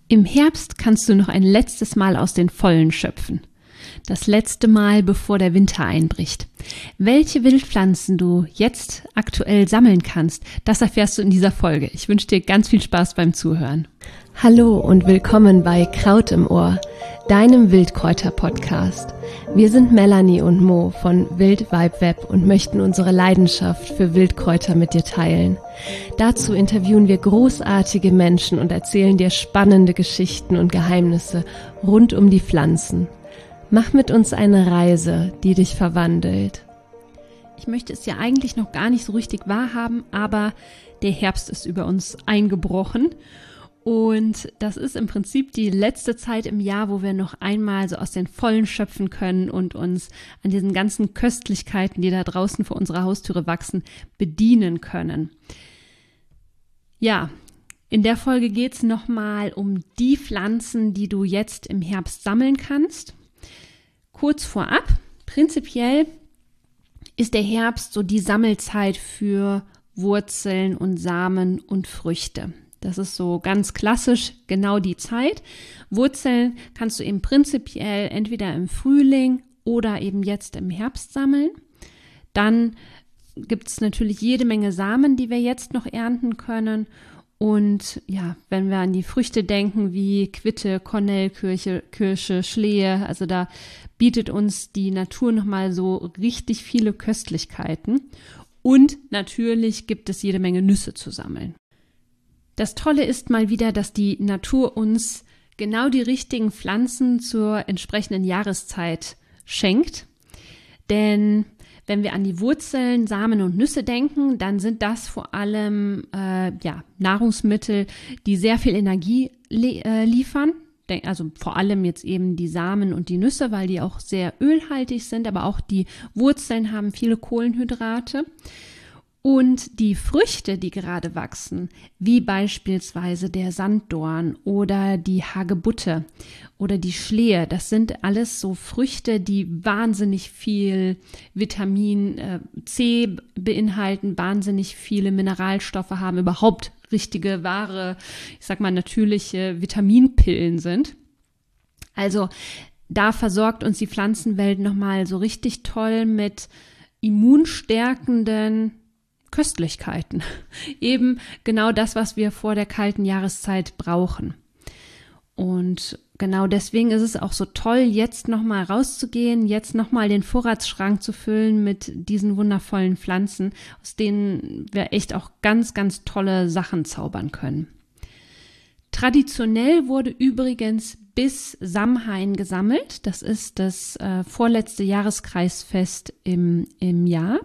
Im Herbst kannst du noch ein letztes Mal aus den Vollen schöpfen. Das letzte Mal, bevor der Winter einbricht. Welche Wildpflanzen du jetzt aktuell sammeln kannst, das erfährst du in dieser Folge. Ich wünsche dir ganz viel Spaß beim Zuhören. Hallo und willkommen bei Kraut im Ohr, deinem Wildkräuter-Podcast. Wir sind Melanie und Mo von Wild Vibe Web und möchten unsere Leidenschaft für Wildkräuter mit dir teilen. Dazu interviewen wir großartige Menschen und erzählen dir spannende Geschichten und Geheimnisse rund um die Pflanzen. Mach mit uns eine Reise, die dich verwandelt. Ich möchte es ja eigentlich noch gar nicht so richtig wahrhaben, aber der Herbst ist über uns eingebrochen. Und das ist im Prinzip die letzte Zeit im Jahr, wo wir noch einmal so aus den Vollen schöpfen können und uns an diesen ganzen Köstlichkeiten, die da draußen vor unserer Haustüre wachsen, bedienen können. Ja, in der Folge geht es nochmal um die Pflanzen, die du jetzt im Herbst sammeln kannst. Kurz vorab, prinzipiell ist der Herbst so die Sammelzeit für Wurzeln und Samen und Früchte. Das ist so ganz klassisch genau die Zeit. Wurzeln kannst du eben prinzipiell entweder im Frühling oder eben jetzt im Herbst sammeln. Dann gibt es natürlich jede Menge Samen, die wir jetzt noch ernten können. Und ja, wenn wir an die Früchte denken wie Quitte, Kornelkirsche, Schlehe, also da bietet uns die Natur nochmal so richtig viele Köstlichkeiten. Und natürlich gibt es jede Menge Nüsse zu sammeln. Das Tolle ist mal wieder, dass die Natur uns genau die richtigen Pflanzen zur entsprechenden Jahreszeit schenkt. Denn wenn wir an die Wurzeln, Samen und Nüsse denken, dann sind das vor allem Nahrungsmittel, die sehr viel Energie liefern. Also vor allem jetzt eben die Samen und die Nüsse, weil die auch sehr ölhaltig sind, aber auch die Wurzeln haben viele Kohlenhydrate. Und die Früchte, die gerade wachsen, wie beispielsweise der Sanddorn oder die Hagebutte oder die Schlehe, das sind alles so Früchte, die wahnsinnig viel Vitamin C beinhalten, wahnsinnig viele Mineralstoffe haben, überhaupt richtige, wahre, ich sag mal natürliche Vitaminpillen sind. Also da versorgt uns die Pflanzenwelt nochmal so richtig toll mit immunstärkenden Köstlichkeiten. Eben genau das, was wir vor der kalten Jahreszeit brauchen. Und genau deswegen ist es auch so toll, jetzt nochmal rauszugehen, jetzt nochmal den Vorratsschrank zu füllen mit diesen wundervollen Pflanzen, aus denen wir echt auch ganz, ganz tolle Sachen zaubern können. Traditionell wurde übrigens bis Samhain gesammelt. Das ist das vorletzte Jahreskreisfest im Jahr.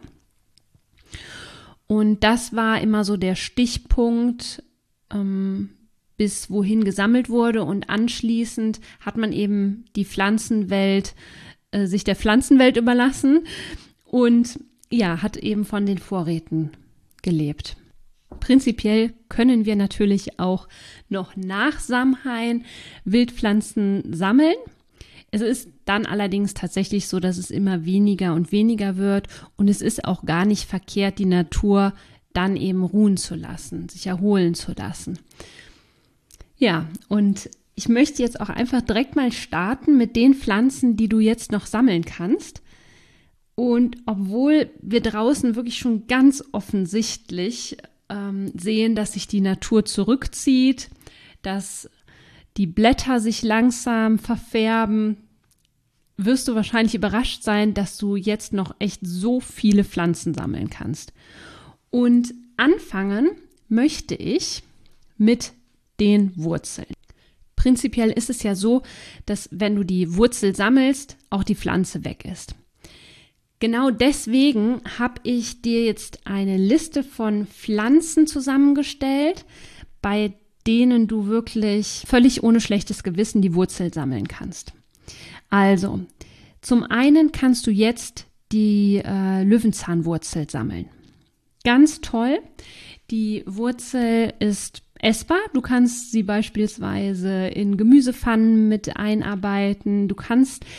Und das war immer so der Stichpunkt, bis wohin gesammelt wurde. Und anschließend hat man eben die Pflanzenwelt, sich der Pflanzenwelt überlassen und ja, hat eben von den Vorräten gelebt. Prinzipiell können wir natürlich auch noch nach Samhain Wildpflanzen sammeln. Es ist dann allerdings tatsächlich so, dass es immer weniger und weniger wird und es ist auch gar nicht verkehrt, die Natur dann eben ruhen zu lassen, sich erholen zu lassen. Ja, und ich möchte jetzt auch einfach direkt mal starten mit den Pflanzen, die du jetzt noch sammeln kannst. Und obwohl wir draußen wirklich schon ganz offensichtlich sehen, dass sich die Natur zurückzieht, dass die Blätter sich langsam verfärben, wirst du wahrscheinlich überrascht sein, dass du jetzt noch echt so viele Pflanzen sammeln kannst. Und anfangen möchte ich mit den Wurzeln. Prinzipiell ist es ja so, dass wenn du die Wurzel sammelst, auch die Pflanze weg ist. Genau deswegen habe ich dir jetzt eine Liste von Pflanzen zusammengestellt, bei denen du wirklich völlig ohne schlechtes Gewissen die Wurzel sammeln kannst. Also, zum einen kannst du jetzt die Löwenzahnwurzel sammeln. Ganz toll. Die Wurzel ist essbar. Du kannst sie beispielsweise in Gemüsepfannen mit einarbeiten. Du kannst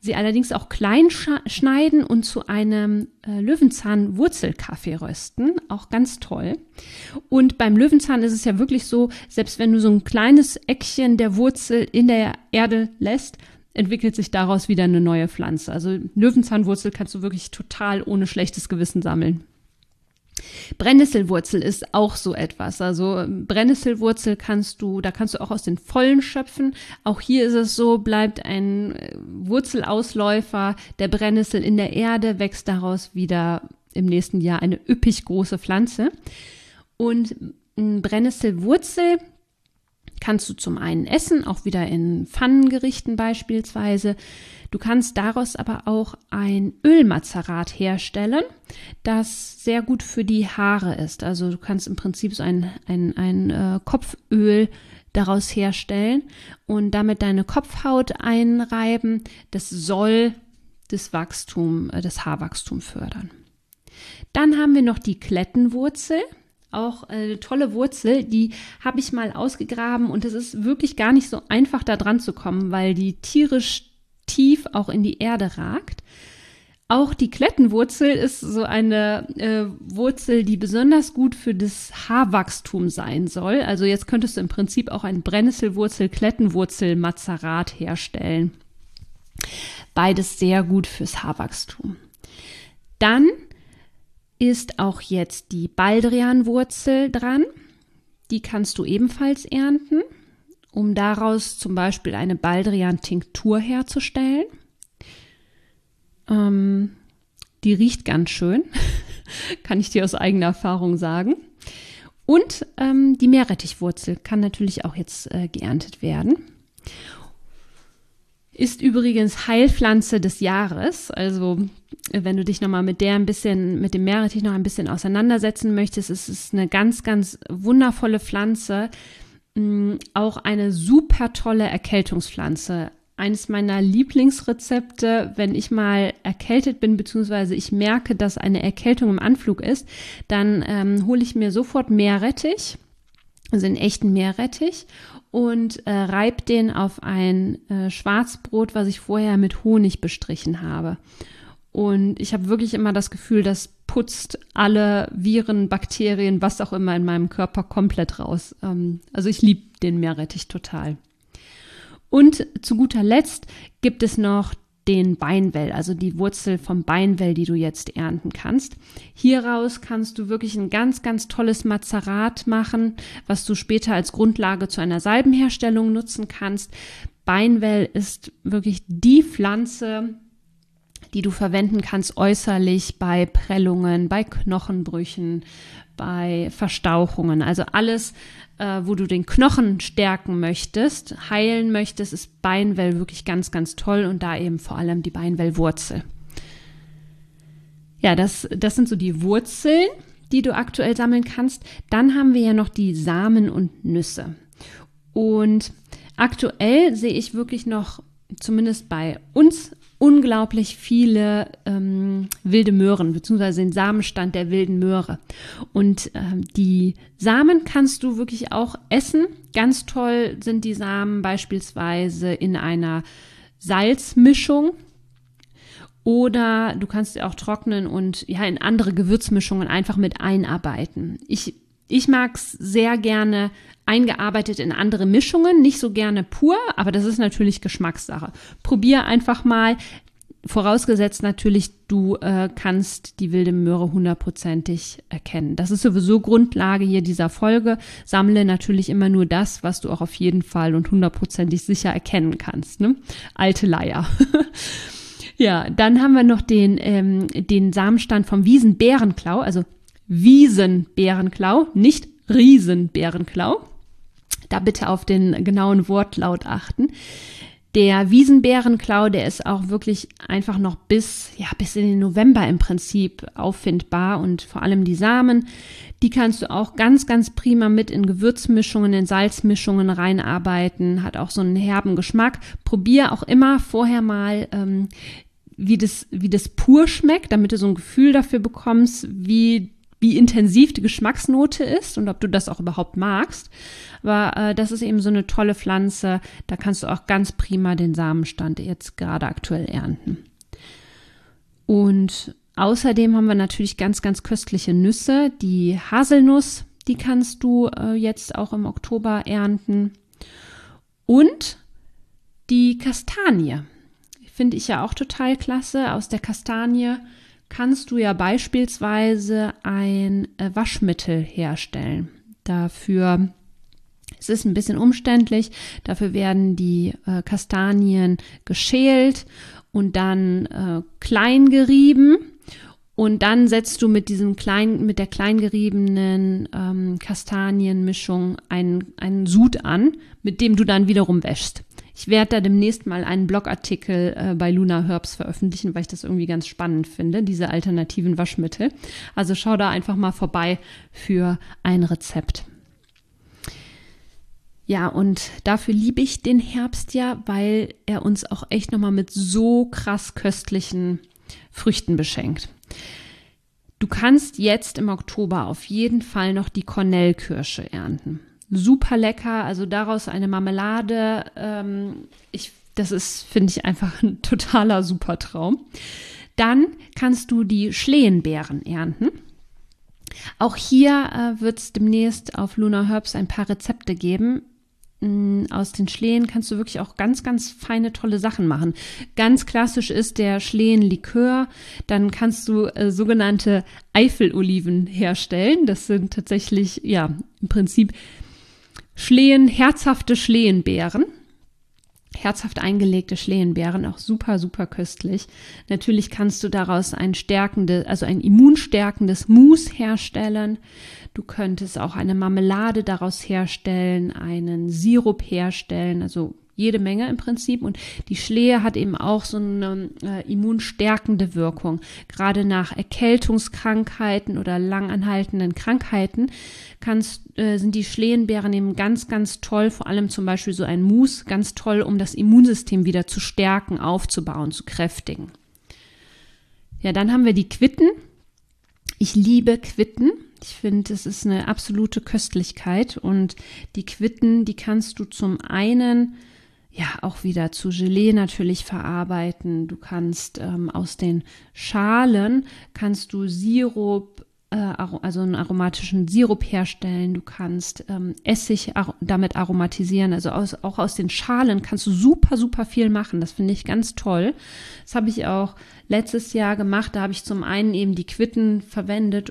sie allerdings auch klein schneiden und zu einem Löwenzahn-Wurzelkaffee rösten. Auch ganz toll. Und beim Löwenzahn ist es ja wirklich so, selbst wenn du so ein kleines Eckchen der Wurzel in der Erde lässt, entwickelt sich daraus wieder eine neue Pflanze. Also Löwenzahnwurzel kannst du wirklich total ohne schlechtes Gewissen sammeln. Brennnesselwurzel ist auch so etwas. Also Brennnesselwurzel kannst du auch aus den Vollen schöpfen. Auch hier ist es so, bleibt ein Wurzelausläufer der Brennnessel in der Erde, wächst daraus wieder im nächsten Jahr eine üppig große Pflanze. Und Brennnesselwurzel kannst du zum einen essen, auch wieder in Pfannengerichten beispielsweise. Du kannst daraus aber auch ein Ölmazerat herstellen, das sehr gut für die Haare ist. Also du kannst im Prinzip so ein Kopföl daraus herstellen und damit deine Kopfhaut einreiben. Das soll das Haarwachstum fördern. Dann haben wir noch die Klettenwurzel. Auch eine tolle Wurzel, die habe ich mal ausgegraben und es ist wirklich gar nicht so einfach da dran zu kommen, weil die tierisch tief auch in die Erde ragt. Auch die Klettenwurzel ist so eine Wurzel, die besonders gut für das Haarwachstum sein soll. Also jetzt könntest du im Prinzip auch ein Brennnesselwurzel-Klettenwurzel-Mazerat herstellen. Beides sehr gut fürs Haarwachstum. Dann ist auch jetzt die Baldrianwurzel dran. Die kannst du ebenfalls ernten, um daraus zum Beispiel eine Baldrian-Tinktur herzustellen. Die riecht ganz schön, kann ich dir aus eigener Erfahrung sagen. Und die Meerrettichwurzel kann natürlich auch jetzt geerntet werden. Ist übrigens Heilpflanze des Jahres. Also wenn du dich nochmal mit dem Meerrettich noch ein bisschen auseinandersetzen möchtest, ist es eine ganz, ganz wundervolle Pflanze. Auch eine super tolle Erkältungspflanze. Eines meiner Lieblingsrezepte, wenn ich mal erkältet bin, beziehungsweise ich merke, dass eine Erkältung im Anflug ist, dann hole ich mir sofort Meerrettich, also einen echten Meerrettich, und reibe den auf ein Schwarzbrot, was ich vorher mit Honig bestrichen habe. Und ich habe wirklich immer das Gefühl, das putzt alle Viren, Bakterien, was auch immer in meinem Körper komplett raus. Also ich liebe den Meerrettich total. Und zu guter Letzt gibt es noch den Beinwell, also die Wurzel vom Beinwell, die du jetzt ernten kannst. Hieraus kannst du wirklich ein ganz, ganz tolles Mazerat machen, was du später als Grundlage zu einer Salbenherstellung nutzen kannst. Beinwell ist wirklich die Pflanze, die du verwenden kannst äußerlich bei Prellungen, bei Knochenbrüchen, bei Verstauchungen. Also alles, wo du den Knochen stärken möchtest, heilen möchtest, ist Beinwell wirklich ganz, ganz toll und da eben vor allem die Beinwellwurzel. Ja, das sind so die Wurzeln, die du aktuell sammeln kannst. Dann haben wir ja noch die Samen und Nüsse. Und aktuell sehe ich wirklich noch, zumindest bei uns, unglaublich viele wilde Möhren, beziehungsweise den Samenstand der wilden Möhre. Und die Samen kannst du wirklich auch essen. Ganz toll sind die Samen beispielsweise in einer Salzmischung. Oder du kannst sie auch trocknen und ja in andere Gewürzmischungen einfach mit einarbeiten. Ich mag es sehr gerne eingearbeitet in andere Mischungen, nicht so gerne pur, aber das ist natürlich Geschmackssache. Probier einfach mal, vorausgesetzt natürlich, du kannst die wilde Möhre hundertprozentig erkennen. Das ist sowieso Grundlage hier dieser Folge. Sammle natürlich immer nur das, was du auch auf jeden Fall und hundertprozentig sicher erkennen kannst. Ne? Alte Leier. Ja, dann haben wir noch den Samenstand vom Wiesenbärenklau, also Wiesenbärenklau, nicht Riesenbärenklau. Da bitte auf den genauen Wortlaut achten. Der Wiesenbärenklau, der ist auch wirklich einfach noch bis in den November im Prinzip auffindbar und vor allem die Samen, die kannst du auch ganz, ganz prima mit in Gewürzmischungen, in Salzmischungen reinarbeiten, hat auch so einen herben Geschmack. Probier auch immer vorher mal, wie das pur schmeckt, damit du so ein Gefühl dafür bekommst, wie wie intensiv die Geschmacksnote ist und ob du das auch überhaupt magst. Aber das ist eben so eine tolle Pflanze, da kannst du auch ganz prima den Samenstand jetzt gerade aktuell ernten. Und außerdem haben wir natürlich ganz, ganz köstliche Nüsse. Die Haselnuss, die kannst du jetzt auch im Oktober ernten. Und die Kastanie, finde ich ja auch total klasse. Aus der Kastanie kannst du ja beispielsweise ein Waschmittel herstellen. Dafür, es ist ein bisschen umständlich, dafür werden die Kastanien geschält und dann klein gerieben. Und dann setzt du mit der klein geriebenen Kastanienmischung einen Sud an, mit dem du dann wiederum wäschst. Ich werde da demnächst mal einen Blogartikel bei Luna Herbs veröffentlichen, weil ich das irgendwie ganz spannend finde, diese alternativen Waschmittel. Also schau da einfach mal vorbei für ein Rezept. Ja, und dafür liebe ich den Herbst ja, weil er uns auch echt nochmal mit so krass köstlichen Früchten beschenkt. Du kannst jetzt im Oktober auf jeden Fall noch die Kornelkirsche ernten. Super lecker, also daraus eine Marmelade. Das ist, finde ich, einfach ein totaler Supertraum. Dann kannst du die Schlehenbeeren ernten. Auch hier wird es demnächst auf Luna Herbs ein paar Rezepte geben. Aus den Schlehen kannst du wirklich auch ganz, ganz feine, tolle Sachen machen. Ganz klassisch ist der Schlehenlikör. Dann kannst du sogenannte Eifeloliven herstellen. Das sind tatsächlich, ja, im Prinzip herzhafte Schlehenbeeren. Herzhaft eingelegte Schlehenbeeren, auch super, super köstlich. Natürlich kannst du daraus ein immunstärkendes Mousse herstellen. Du könntest auch eine Marmelade daraus herstellen, einen Sirup herstellen, also jede Menge im Prinzip. Und die Schlehe hat eben auch so eine immunstärkende Wirkung. Gerade nach Erkältungskrankheiten oder langanhaltenden Krankheiten sind die Schlehenbeeren eben ganz, ganz toll, vor allem zum Beispiel so ein Mousse, ganz toll, um das Immunsystem wieder zu stärken, aufzubauen, zu kräftigen. Ja, dann haben wir die Quitten. Ich liebe Quitten. Ich finde, es ist eine absolute Köstlichkeit und die Quitten, die kannst du zum einen ja auch wieder zu Gelee natürlich verarbeiten. Du kannst aus den Schalen kannst du Sirup, also einen aromatischen Sirup herstellen. Du kannst Essig damit aromatisieren. Also auch aus den Schalen kannst du super, super viel machen. Das finde ich ganz toll. Das habe ich auch letztes Jahr gemacht. Da habe ich zum einen eben die Quitten verwendet,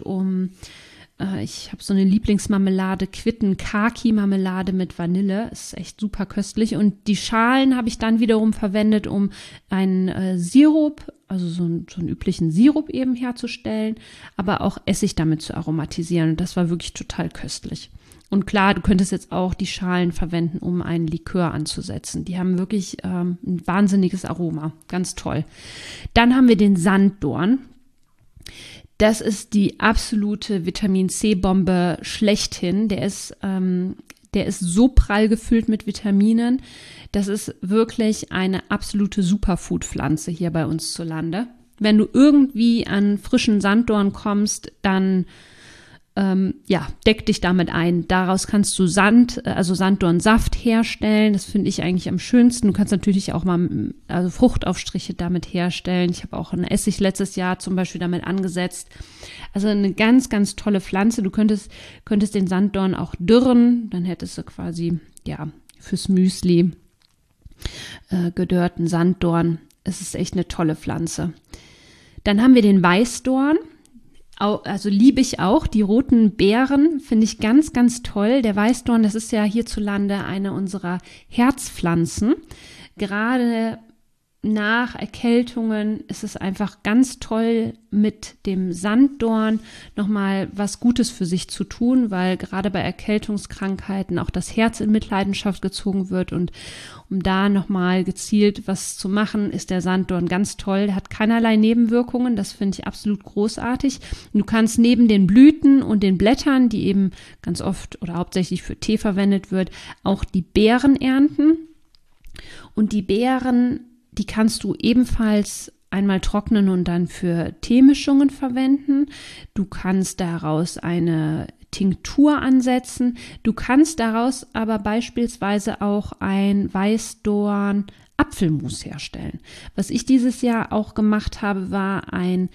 ich habe so eine Lieblingsmarmelade, Quitten-Kaki-Marmelade mit Vanille. Ist echt super köstlich. Und die Schalen habe ich dann wiederum verwendet, um einen Sirup, also so einen üblichen Sirup eben herzustellen, aber auch Essig damit zu aromatisieren. Und das war wirklich total köstlich. Und klar, du könntest jetzt auch die Schalen verwenden, um einen Likör anzusetzen. Die haben wirklich ein wahnsinniges Aroma. Ganz toll. Dann haben wir den Sanddorn. Das ist die absolute Vitamin-C-Bombe schlechthin. Der ist so prall gefüllt mit Vitaminen. Das ist wirklich eine absolute Superfood-Pflanze hier bei uns zu Lande. Wenn du irgendwie an frischen Sanddorn kommst, dann deck dich damit ein. Daraus kannst du Sanddornsaft herstellen. Das finde ich eigentlich am schönsten. Du kannst natürlich auch mal Fruchtaufstriche damit herstellen. Ich habe auch einen Essig letztes Jahr zum Beispiel damit angesetzt. Also eine ganz, ganz tolle Pflanze. Du könntest den Sanddorn auch dürren. Dann hättest du quasi, fürs Müsli gedörrten Sanddorn. Es ist echt eine tolle Pflanze. Dann haben wir den Weißdorn. Also liebe ich auch. Die roten Beeren finde ich ganz, ganz toll. Der Weißdorn, das ist ja hierzulande eine unserer Herzpflanzen. Gerade nach Erkältungen ist es einfach ganz toll, mit dem Sanddorn nochmal was Gutes für sich zu tun, weil gerade bei Erkältungskrankheiten auch das Herz in Mitleidenschaft gezogen wird. Und um da nochmal gezielt was zu machen, ist der Sanddorn ganz toll. Der hat keinerlei Nebenwirkungen, das finde ich absolut großartig. Und du kannst neben den Blüten und den Blättern, die eben ganz oft oder hauptsächlich für Tee verwendet wird, auch die Beeren ernten. Und die Beeren, die kannst du ebenfalls einmal trocknen und dann für Teemischungen verwenden. Du kannst daraus eine Tinktur ansetzen. Du kannst daraus aber beispielsweise auch ein Weißdorn-Apfelmus herstellen. Was ich dieses Jahr auch gemacht habe, war ein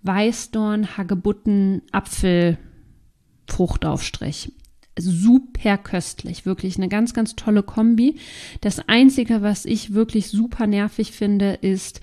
Weißdorn-Hagebutten-Apfel-Fruchtaufstrich. Super köstlich, wirklich eine ganz, ganz tolle Kombi. Das Einzige, was ich wirklich super nervig finde, ist,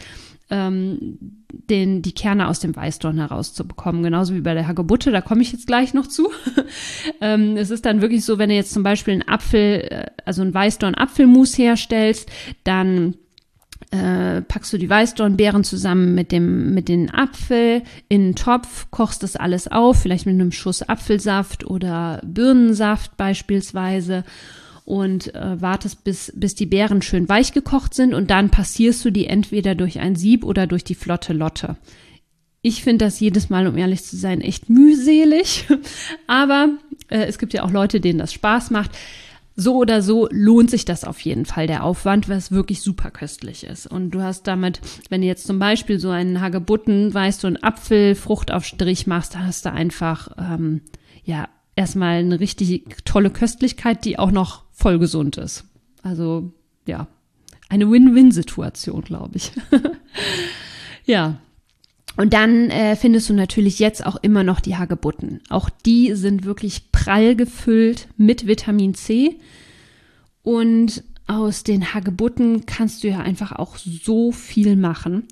die Kerne aus dem Weißdorn herauszubekommen, genauso wie bei der Hagebutte, da komme ich jetzt gleich noch zu. Es ist dann wirklich so, wenn du jetzt zum Beispiel einen Weißdorn-Apfelmus herstellst, dann packst du die Weißdornbeeren zusammen mit den Apfel in einen Topf, kochst das alles auf, vielleicht mit einem Schuss Apfelsaft oder Birnensaft beispielsweise und wartest, bis die Beeren schön weich gekocht sind und dann passierst du die entweder durch ein Sieb oder durch die flotte Lotte. Ich finde das jedes Mal, um ehrlich zu sein, echt mühselig, aber es gibt ja auch Leute, denen das Spaß macht. So oder so lohnt sich das auf jeden Fall, der Aufwand, weil es wirklich super köstlich ist. Und du hast damit, wenn du jetzt zum Beispiel so einen Hagebutten, weißt du, einen Apfelfruchtaufstrich machst, da hast du einfach, erstmal eine richtig tolle Köstlichkeit, die auch noch voll gesund ist. Also, ja, eine Win-Win-Situation, glaube ich. Ja. Und dann findest du natürlich jetzt auch immer noch die Hagebutten. Auch die sind wirklich prall gefüllt mit Vitamin C. Und aus den Hagebutten kannst du ja einfach auch so viel machen.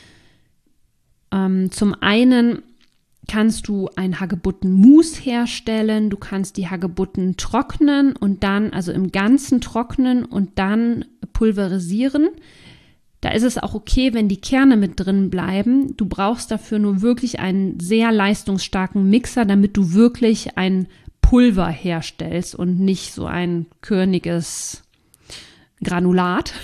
Zum einen kannst du ein Hagebuttenmus herstellen. Du kannst die Hagebutten trocknen und dann, also im Ganzen trocknen und dann pulverisieren. Da ist es auch okay, wenn die Kerne mit drin bleiben. Du brauchst dafür nur wirklich einen sehr leistungsstarken Mixer, damit du wirklich ein Pulver herstellst und nicht so ein körniges Granulat.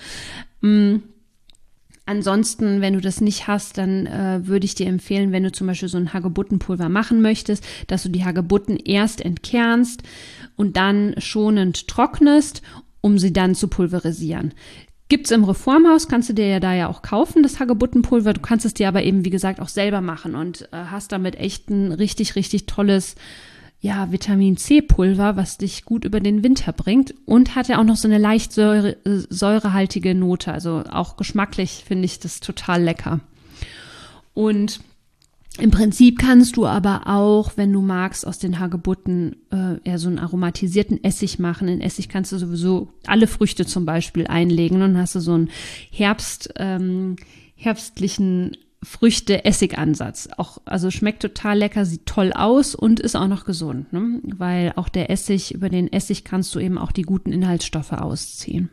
Ansonsten, wenn du das nicht hast, dann würde ich dir empfehlen, wenn du zum Beispiel so ein Hagebuttenpulver machen möchtest, dass du die Hagebutten erst entkernst und dann schonend trocknest, um sie dann zu pulverisieren. Gibt's im Reformhaus, kannst du dir ja da ja auch kaufen, das Hagebuttenpulver. Du kannst es dir aber eben, wie gesagt, auch selber machen und hast damit echt ein richtig, richtig tolles, Vitamin-C-Pulver, was dich gut über den Winter bringt und hat ja auch noch so eine leicht säurehaltige Note. Also auch geschmacklich finde ich das total lecker. Und im Prinzip kannst du aber auch, wenn du magst, aus den Hagebutten so einen aromatisierten Essig machen. In Essig kannst du sowieso alle Früchte zum Beispiel einlegen und dann hast du so einen herbstlichen Früchte-Essig-Ansatz. Also schmeckt total lecker, sieht toll aus und ist auch noch gesund, ne? Weil auch der Essig, über den Essig kannst du eben auch die guten Inhaltsstoffe ausziehen.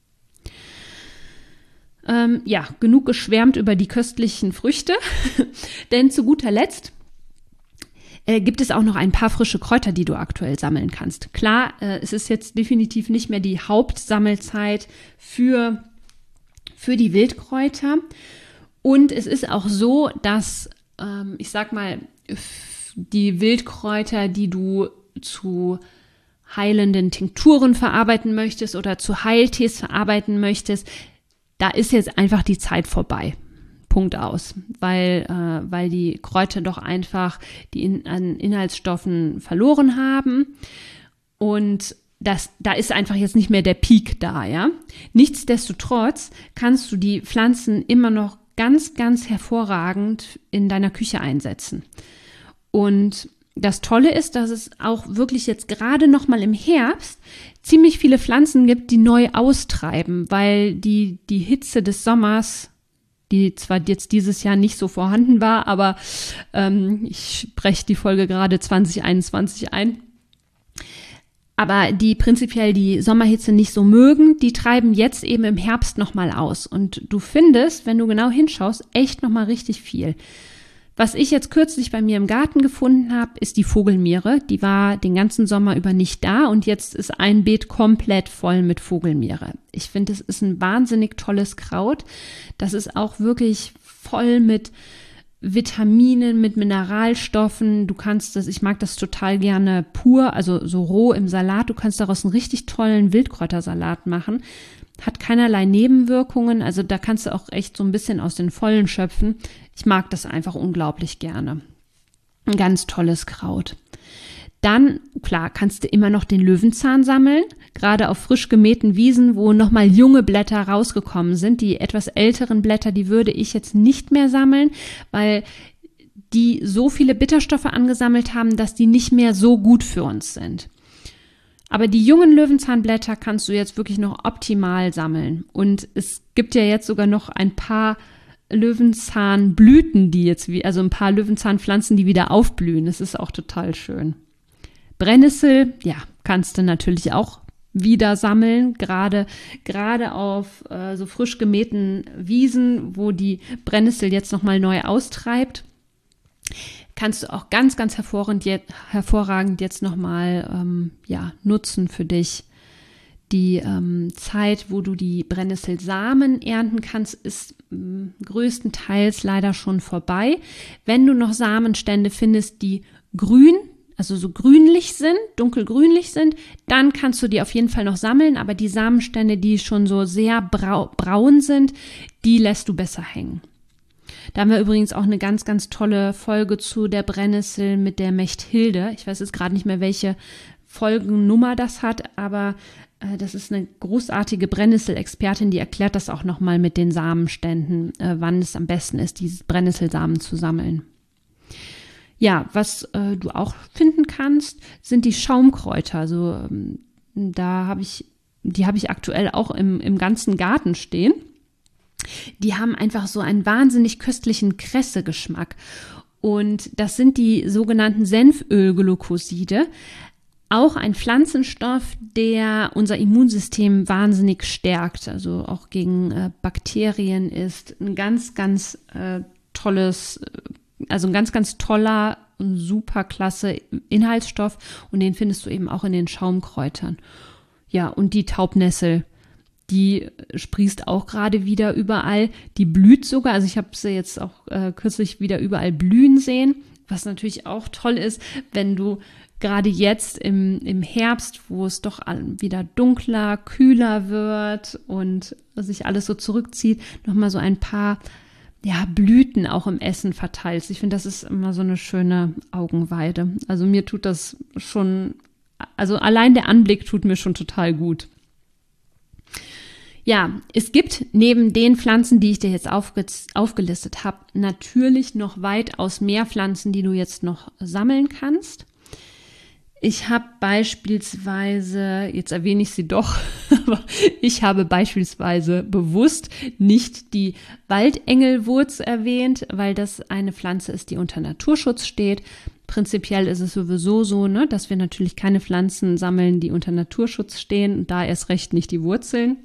Genug geschwärmt über die köstlichen Früchte, denn zu guter Letzt gibt es auch noch ein paar frische Kräuter, die du aktuell sammeln kannst. Klar, es ist jetzt definitiv nicht mehr die Hauptsammelzeit für die Wildkräuter und es ist auch so, dass, die Wildkräuter, die du zu heilenden Tinkturen verarbeiten möchtest oder zu Heiltees verarbeiten möchtest, da ist jetzt einfach die Zeit vorbei. Punkt aus. Weil die Kräuter doch einfach an Inhaltsstoffen verloren haben. Und da ist einfach jetzt nicht mehr der Peak da, ja. Nichtsdestotrotz kannst du die Pflanzen immer noch ganz, ganz hervorragend in deiner Küche einsetzen. Und das Tolle ist, dass es auch wirklich jetzt gerade noch mal im Herbst ziemlich viele Pflanzen gibt, die neu austreiben, weil die Hitze des Sommers, die zwar jetzt dieses Jahr nicht so vorhanden war, aber ich spreche die Folge gerade 2021 ein, aber die prinzipiell die Sommerhitze nicht so mögen, die treiben jetzt eben im Herbst noch mal aus. Und du findest, wenn du genau hinschaust, echt noch mal richtig viel. Was ich jetzt kürzlich bei mir im Garten gefunden habe, ist die Vogelmiere. Die war den ganzen Sommer über nicht da und jetzt ist ein Beet komplett voll mit Vogelmiere. Ich finde, es ist ein wahnsinnig tolles Kraut. Das ist auch wirklich voll mit Vitaminen, mit Mineralstoffen. Ich mag das total gerne pur, also so roh im Salat. Du kannst daraus einen richtig tollen Wildkräutersalat machen. hat keinerlei Nebenwirkungen, also da kannst du auch echt so ein bisschen aus den Vollen schöpfen. Ich mag das einfach unglaublich gerne. Ein ganz tolles Kraut. Dann, klar, kannst du immer noch den Löwenzahn sammeln, gerade auf frisch gemähten Wiesen, wo nochmal junge Blätter rausgekommen sind. Die etwas älteren Blätter, die würde ich jetzt nicht mehr sammeln, weil die so viele Bitterstoffe angesammelt haben, dass die nicht mehr so gut für uns sind. Aber die jungen Löwenzahnblätter kannst du jetzt wirklich noch optimal sammeln. Und es gibt ja jetzt sogar noch ein paar Löwenzahnblüten, also ein paar Löwenzahnpflanzen, die wieder aufblühen. Das ist auch total schön. Brennnessel, ja, kannst du natürlich auch wieder sammeln, gerade auf so frisch gemähten Wiesen, wo die Brennnessel jetzt nochmal neu austreibt. Kannst du auch ganz, ganz hervorragend jetzt nochmal nutzen für dich. Die Zeit, wo du die Brennnesselsamen ernten kannst, ist größtenteils leider schon vorbei. Wenn du noch Samenstände findest, die grün, also so grünlich sind, dunkelgrünlich sind, dann kannst du die auf jeden Fall noch sammeln, aber die Samenstände, die schon so sehr braun sind, die lässt du besser hängen. Da haben wir übrigens auch eine ganz, ganz tolle Folge zu der Brennnessel mit der Mechthilde. Ich weiß jetzt gerade nicht mehr, welche Folgennummer das hat, aber das ist eine großartige Brennnessel-Expertin, die erklärt das auch nochmal mit den Samenständen, wann es am besten ist, diese Brennnesselsamen zu sammeln. Ja, was du auch finden kannst, sind die Schaumkräuter. Also die habe ich aktuell auch im ganzen Garten stehen. Die haben einfach so einen wahnsinnig köstlichen Kressegeschmack. Und das sind die sogenannten Senfölglykoside. Auch ein Pflanzenstoff, der unser Immunsystem wahnsinnig stärkt. Also auch gegen Bakterien ist ein ganz, ganz ein ganz, ganz toller und super klasse Inhaltsstoff. Und den findest du eben auch in den Schaumkräutern. Ja, und die Taubnessel, die sprießt auch gerade wieder überall. Die blüht sogar, also ich habe sie jetzt auch kürzlich wieder überall blühen sehen, was natürlich auch toll ist, wenn du gerade jetzt im Herbst, wo es doch wieder dunkler, kühler wird und sich alles so zurückzieht, nochmal so ein paar Blüten auch im Essen verteilst. Ich finde, das ist immer so eine schöne Augenweide. Also mir tut das schon, also allein der Anblick tut mir schon total gut. Ja, es gibt neben den Pflanzen, die ich dir jetzt aufgelistet habe, natürlich noch weitaus mehr Pflanzen, die du jetzt noch sammeln kannst. Ich habe beispielsweise, jetzt erwähne ich sie doch, aber ich habe beispielsweise bewusst nicht die Waldengelwurz erwähnt, weil das eine Pflanze ist, die unter Naturschutz steht. Prinzipiell ist es sowieso so, dass wir natürlich keine Pflanzen sammeln, die unter Naturschutz stehen, und da erst recht nicht die Wurzeln.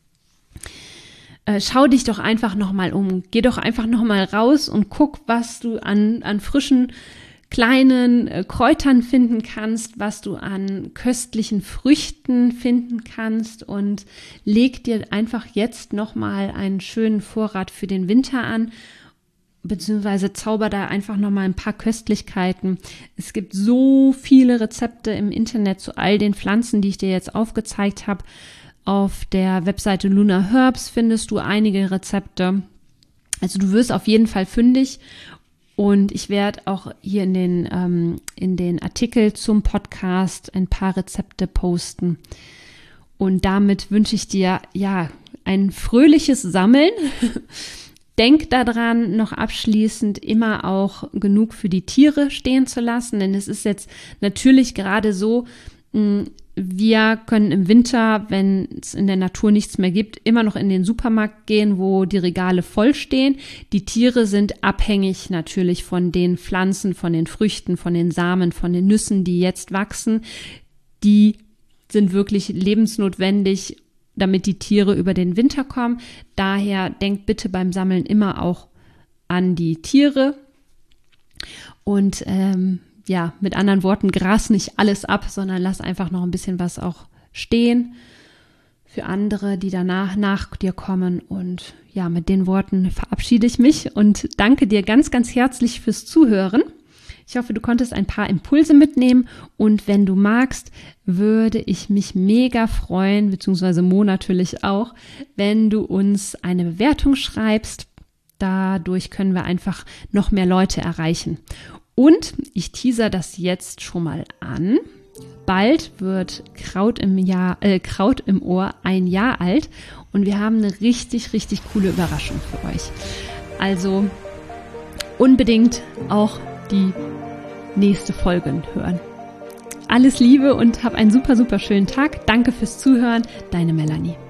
Schau dich doch einfach nochmal um. Geh doch einfach nochmal raus und guck, was du an frischen kleinen Kräutern finden kannst, was du an köstlichen Früchten finden kannst, und leg dir einfach jetzt nochmal einen schönen Vorrat für den Winter an, beziehungsweise zauber da einfach nochmal ein paar Köstlichkeiten. Es gibt so viele Rezepte im Internet zu all den Pflanzen, die ich dir jetzt aufgezeigt habe. Auf der Webseite Luna Herbs findest du einige Rezepte. Also du wirst auf jeden Fall fündig. Und ich werde auch hier in den Artikel zum Podcast ein paar Rezepte posten. Und damit wünsche ich dir ein fröhliches Sammeln. Denk daran, noch abschließend immer auch genug für die Tiere stehen zu lassen. Denn es ist jetzt natürlich gerade so, wir können im Winter, wenn es in der Natur nichts mehr gibt, immer noch in den Supermarkt gehen, wo die Regale voll stehen. Die Tiere sind abhängig natürlich von den Pflanzen, von den Früchten, von den Samen, von den Nüssen, die jetzt wachsen. Die sind wirklich lebensnotwendig, damit die Tiere über den Winter kommen. Daher denkt bitte beim Sammeln immer auch an die Tiere. Und mit anderen Worten, gras nicht alles ab, sondern lass einfach noch ein bisschen was auch stehen für andere, die danach nach dir kommen. Und mit den Worten verabschiede ich mich und danke dir ganz, ganz herzlich fürs Zuhören. Ich hoffe, du konntest ein paar Impulse mitnehmen und wenn du magst, würde ich mich mega freuen, beziehungsweise Mo natürlich auch, wenn du uns eine Bewertung schreibst. Dadurch können wir einfach noch mehr Leute erreichen. Und ich teaser das jetzt schon mal an. Bald wird Kraut im Ohr 1 Jahr alt und wir haben eine richtig, richtig coole Überraschung für euch. Also unbedingt auch die nächste Folge hören. Alles Liebe und hab einen super, super schönen Tag. Danke fürs Zuhören. Deine Melanie.